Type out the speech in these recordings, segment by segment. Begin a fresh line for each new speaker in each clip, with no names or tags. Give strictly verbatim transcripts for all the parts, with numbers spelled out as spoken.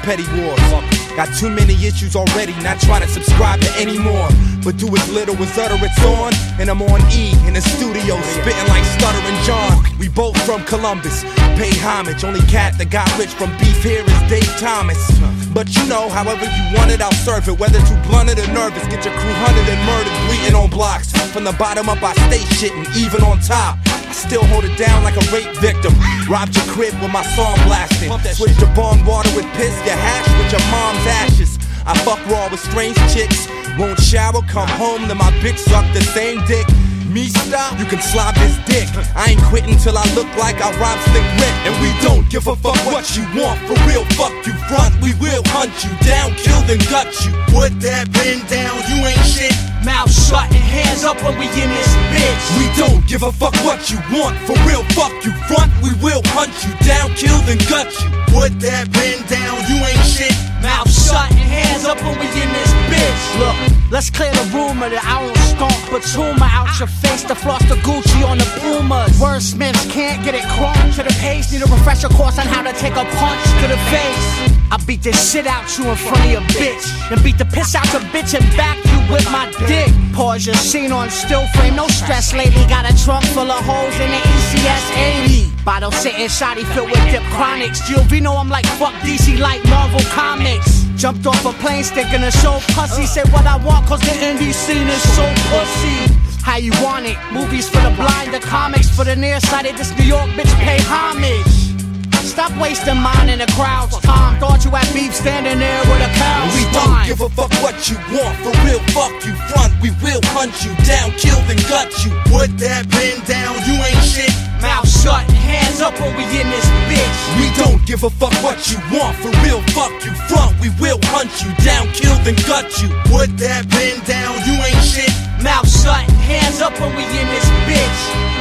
petty wars. Got too many issues already, not trying to subscribe to any more. But do as little as utter it's on. And I'm on E in the studio, spitting like Stuttering John. We both from Columbus, pay homage. Only cat that got rich from beef here is Dave Thomas. But you know, however you want it, I'll serve it. Whether too blunted or nervous, get your crew hunted and murdered, bleeding on blocks. From the bottom up, I stay shitting, even on top. I still hold it down like a rape victim. Robbed your crib with my song blasting. Switch your bong water with piss, your hash with your mom's ashes. I fuck raw with strange chicks. Won't shower, come home, then my bitch suck the same dick. Me stop, you can slob this dick. I ain't quitting till I look like I robbed Slick Rick. And we don't give a fuck what you want. For real, fuck you front, we will hunt you down, kill then gut you. Put that pen down, you ain't shit.
Mouth shut and hands up when we in this bitch.
We don't give a fuck what you want. For real, fuck you front, we will hunt you down, kill then gut you. Put that pen down, you ain't shit.
Mouth shut and hands up when we in this bitch. Look, let's clear the rumor that I don't stomp but tumor out your face to floss the Gucci on the Pumas. Wordsmiths can't get it crunk to the pace. Need a refresher course on how to take a punch to the face. I beat this shit out you in front of your bitch, and beat the piss out your bitch and back you with my dick. Pause your scene on still frame, no stress lately. Got a trunk full of holes in the E C S eighty. Bottle sitting shoddy filled with dip chronics. Giovino, I'm like fuck D C like Marvel Comics. Jumped off a plane sticking a show pussy. Said what I want cause the indie scene is so pussy. How you want it? Movies for the blind, the comics for the nearsighted. This New York bitch pay homage. Stop wasting mine in the crowd's time. Thought you had beef standing there with a cow's
We don't spine. Give a fuck what you want. For real, fuck you front. We will hunt you down, kill then gut you. Put that pen down, you ain't shit.
Mouth shut, hands up when we in this bitch.
We don't give a fuck what you want. For real, fuck you front. We will hunt you down, kill then gut you. Put that pen down, you ain't shit.
Mouth shut, hands up when we in this bitch.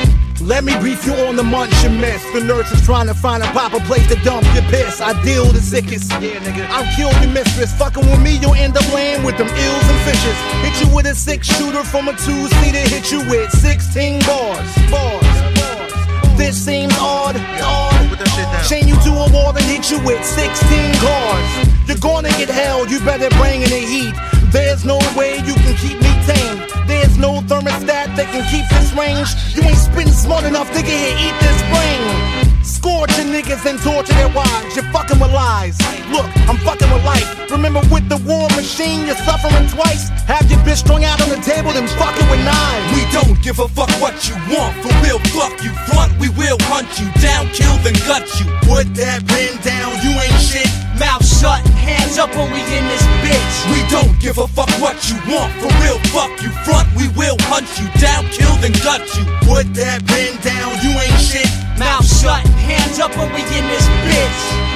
Let me brief you on the munch and mess. The nurse is trying to find a proper place to dump your piss. I deal the sickest. Yeah, nigga. I'll kill your mistress. Fucking with me, you'll end up laying with them eels and fishes. Hit you with a six shooter from a two-seater. Hit you with sixteen bars. Bars. Bars. This seems odd. Odd. Chain you to a wall and hit you with sixteen cars. You're gonna get held. You better bring in the heat. There's no way you can keep me tame. There's no thermostat that can keep this range. You ain't spitting smart enough, nigga, here, eat this brain. Scorch your niggas and torture their wives. You're fucking with lies. Look, I'm fucking with life. Remember with the war machine, you're suffering twice. Have your bitch strung out on the table, then fucking with knives.
We don't give a fuck what you want. For real, fuck you front. We will hunt you down, kill then gut you. Put that pen down, you ain't shit.
Mouth shut, hands up when we in this bitch.
We don't give a fuck what you want. For real, fuck you front. We will hunt you down, kill then gut you. Put that pen down, you ain't shit.
Mouth shut, hands up when we in this bitch.